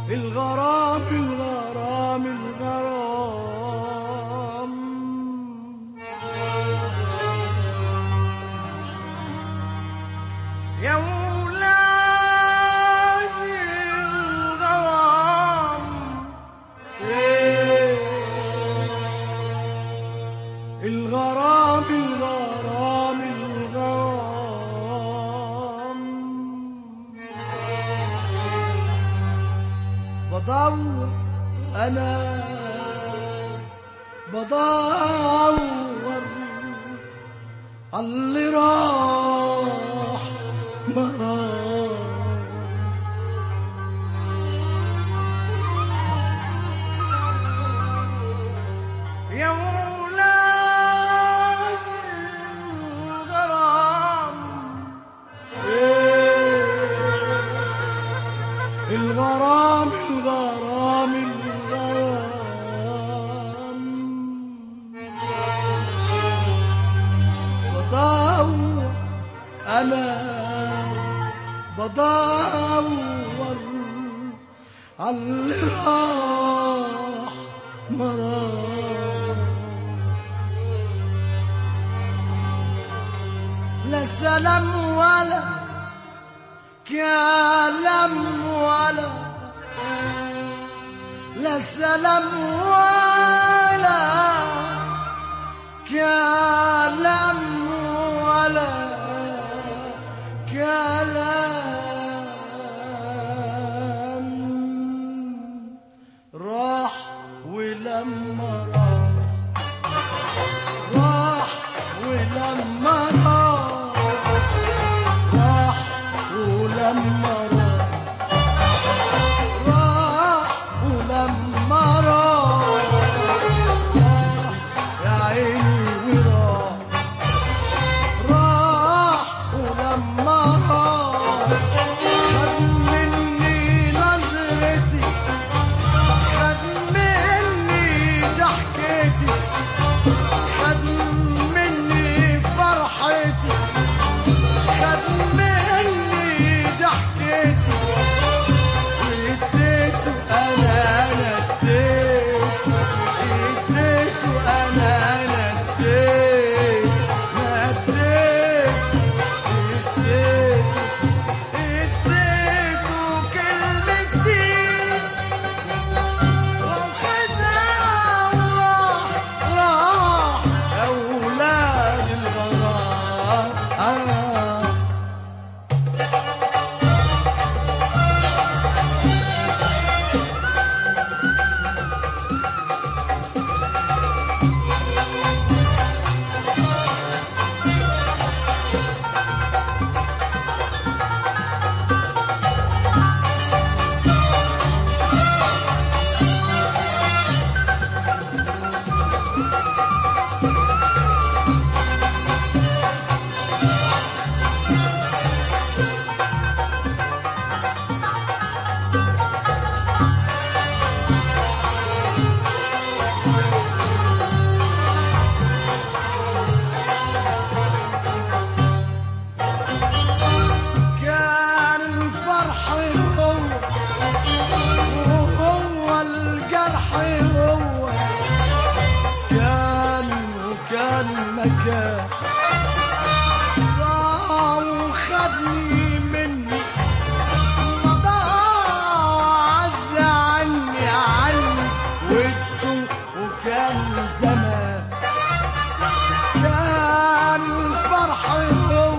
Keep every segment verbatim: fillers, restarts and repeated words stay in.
الغرام الغرام الغرام يا ولادي الغرام الغرام الغرام الغرام بدور أنا بدور اللي راح ما يا ولاد الغرام الغرام الغرام الغرام بدور أنا بدور عاللي راح ما راح لا سلام ولا كلام ولا لا سلام ولا كلام ولا كلام راح ولما راح راح ولما راح راح ولما راح راح ولما راح راح يا عيني وراح راح ولما راح خد مني نظرتي خد مني ضحكتي خد مني فرحتي خد مني ضحكتي واديته انا انا اديته اديته انا انا اديته ما اديته اديته اديته كلمتين واخدها وراح راح يا ولاد الغرام آه. كان الفرح هو وهو الجرح هو كان وكان مكان ضاع وخدني مني ما ضاع عز عني عني وده وكان زمان كان الفرح هو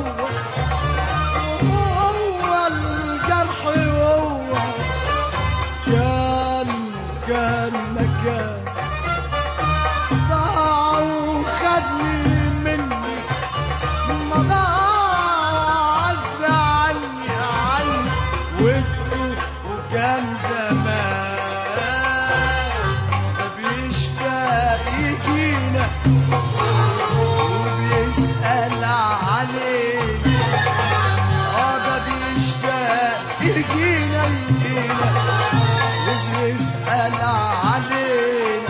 وهو الجرح هو كان كان مكان ضاع وخدني مني ما ضاع عز عني عني وده وكان زمان ده بيشتاق يجينا وبيسأل علينا اه ده بيشتاق يجينا يجينا وبيسأل علينا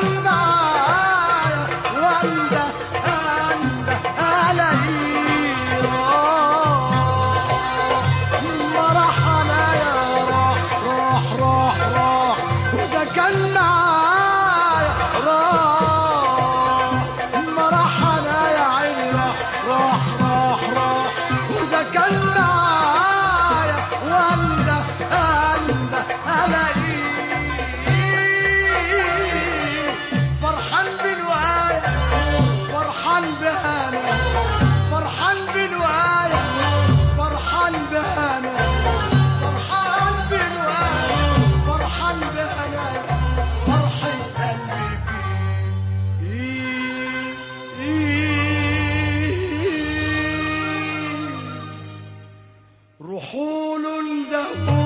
كان معايا وانده انده الاقيه ما راح عليا راح راح راح راح وده كان معايا راح ما راح عليا عيني راح راح راح راح وده كان معايا وانده انده الاقيه فرحان بالوقاية فرحان بهنا فرحان بالوقاية فرحان بهنا فرحان بالوقاية فرحان بهنا فرحة قلبي بيه روحوا له اندهوا